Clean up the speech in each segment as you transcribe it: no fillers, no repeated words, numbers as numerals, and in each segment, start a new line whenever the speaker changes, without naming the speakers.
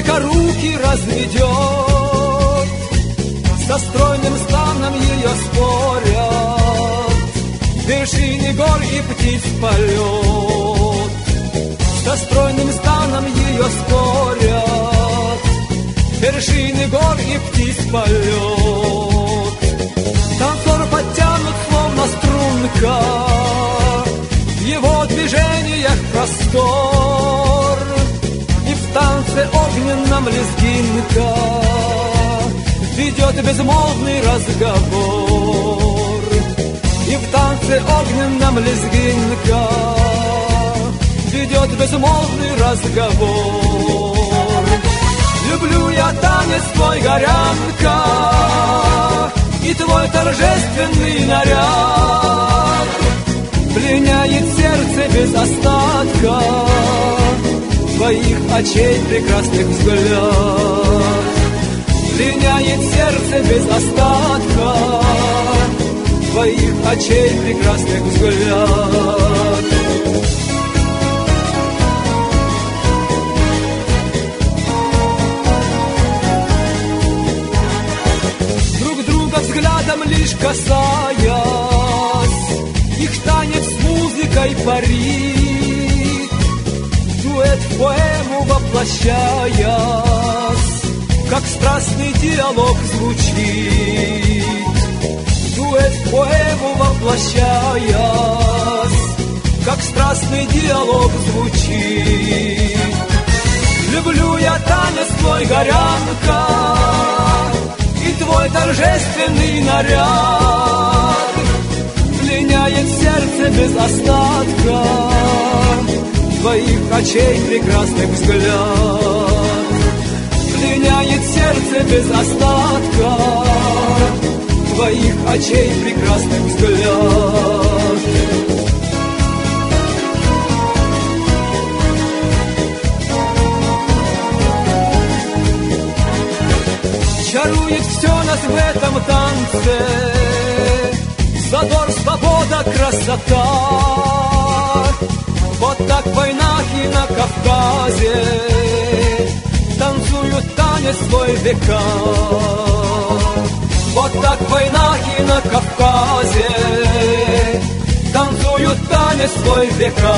только руки разведет, со стройным станом ее спорят вершины гор и птиц полет. Со стройным станом ее спорят вершины гор и птиц полет. Танцор подтянут, словно струнка, в его движениях простор, и в танце огненном лезгинка ведет безмолвный разговор. И в танце огненном лезгинка ведет безмолвный разговор. Люблю я танец твой, горянка, и твой торжественный наряд пленяет сердце без остатка твоих очей прекрасных взгляд. Пленяет сердце без остатка твоих очей прекрасных взгляд. Друг друга взглядом лишь касаясь, их танец с музыкой парит, дуэт в поэму воплощаясь, как страстный диалог звучит. Дуэт в поэму воплощаясь, как страстный диалог звучит. Люблю я танец твой, горянка, и твой торжественный наряд пленяет сердце без остатка твоих очей прекрасных взгляд. Пленяет сердце без остатка твоих очей прекрасных взгляд. Чарует все нас в этом танце, задор, свобода, красота. Вот так в войнах и на Кавказе танцуют танец свой века. Вот так в войнах и на Кавказе танцуют танец свой века.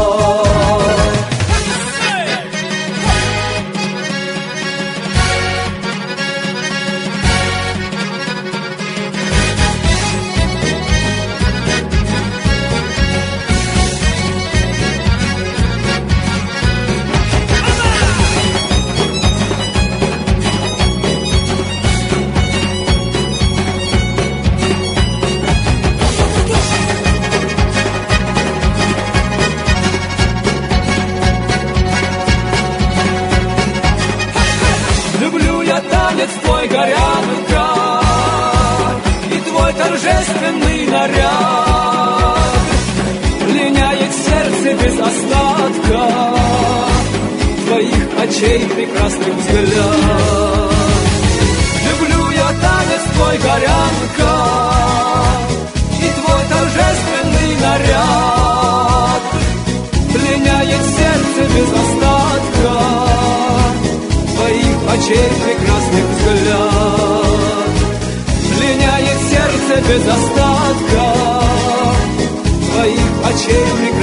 Твой горянка и твой торжественный наряд пленяет сердце без остатка твоих очей прекрасных взгляд. Люблю я танец твой, горянка, и твой торжественный наряд пленяет сердце без остатка твоих очей прекрасных взгляд. Пленяет сердце без остатка твоих очей прекрасных